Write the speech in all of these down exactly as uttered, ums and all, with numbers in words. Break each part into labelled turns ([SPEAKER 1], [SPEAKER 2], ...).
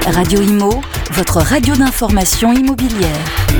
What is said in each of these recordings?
[SPEAKER 1] Radio Imo, votre radio d'information immobilière.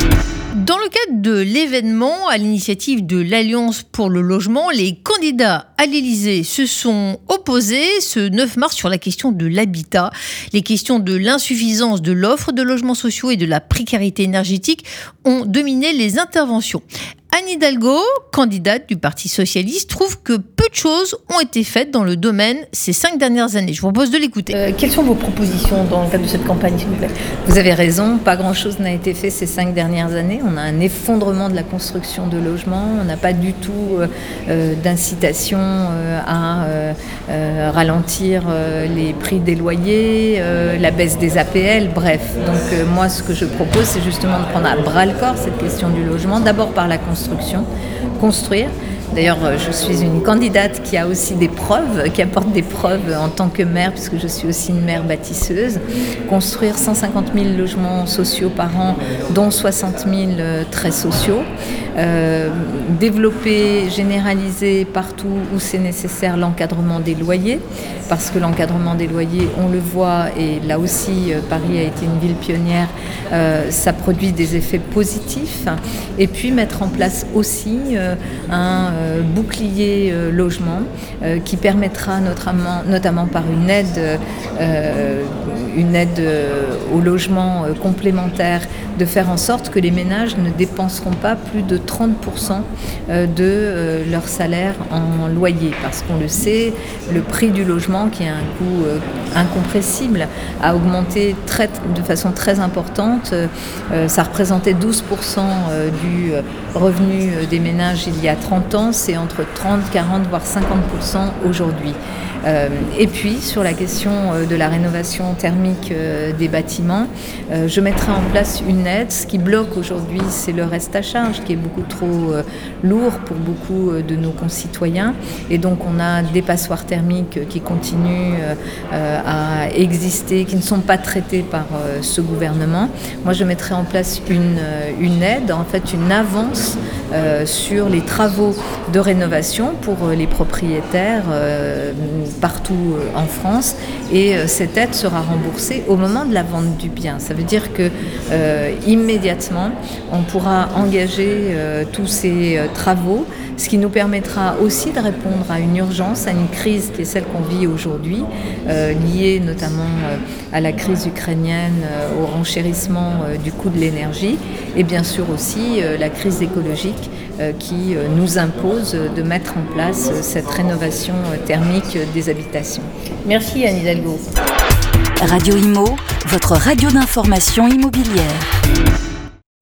[SPEAKER 2] Dans le cadre de l'événement, à l'initiative de l'Alliance pour le logement, les candidats à l'Élysée se sont opposés ce neuf mars sur la question de l'habitat. Les questions de l'insuffisance de l'offre de logements sociaux et de la précarité énergétique ont dominé les interventions. Anne Hidalgo, candidate du Parti socialiste, trouve que peu de choses ont été faites dans le domaine ces cinq dernières années. Je vous propose de l'écouter.
[SPEAKER 3] Euh, quelles sont vos propositions dans le cadre de cette campagne, s'il vous plaît ?
[SPEAKER 4] Vous avez raison, pas grand-chose n'a été fait ces cinq dernières années. On a un effondrement de la construction de logements. On n'a pas du tout euh, d'incitation euh, à euh, euh, ralentir euh, les prix des loyers, euh, la baisse des A P L, bref. Donc euh, moi, ce que je propose, c'est justement de prendre à bras-le-corps cette question du logement, d'abord par la construction. Construction, construire. D'ailleurs, je suis une candidate qui a aussi des preuves, qui apporte des preuves en tant que maire, puisque je suis aussi une maire bâtisseuse. Construire cent cinquante mille logements sociaux par an, dont soixante mille très sociaux. Euh, développer, généraliser partout où c'est nécessaire l'encadrement des loyers, parce que l'encadrement des loyers, on le voit, et là aussi, Paris a été une ville pionnière, euh, ça produit des effets positifs. Et puis mettre en place aussi euh, un euh, bouclier euh, logement euh, qui permettra notamment, notamment par une aide, euh, une aide euh, au logement euh, complémentaire, de faire en sorte que les ménages ne dépenseront pas plus de trente pour cent de euh, leur salaire en loyer. Parce qu'on le sait, le prix du logement, qui a un coût euh, incompressible, a augmenté très, de façon très importante. Euh, ça représentait douze pour cent euh, du revenu des ménages il y a trente ans. C'est entre trente, quarante, voire cinquante pour cent aujourd'hui. Euh, et puis, sur la question euh, de la rénovation thermique euh, des bâtiments, euh, je mettrai en place une aide. Ce qui bloque aujourd'hui, c'est le reste à charge, qui est beaucoup trop euh, lourd pour beaucoup euh, de nos concitoyens. Et donc, on a des passoires thermiques qui continuent euh, à exister, qui ne sont pas traités par euh, ce gouvernement. Moi, je mettrai en place une, euh, une aide, en fait, une avance euh, sur les travaux de rénovation pour euh, les propriétaires euh, partout en France, et cette aide sera remboursée au moment de la vente du bien. Ça veut dire que euh, immédiatement on pourra engager euh, tous ces euh, travaux, ce qui nous permettra aussi de répondre à une urgence, à une crise qui est celle qu'on vit aujourd'hui, euh, liée notamment euh, à la crise ukrainienne, euh, au renchérissement euh, du coût de l'énergie, et bien sûr aussi euh, la crise écologique euh, qui euh, nous impose de mettre en place euh, cette rénovation euh, thermique des habitations.
[SPEAKER 3] Merci Anne Hidalgo.
[SPEAKER 1] Radio Imo, votre radio d'information immobilière.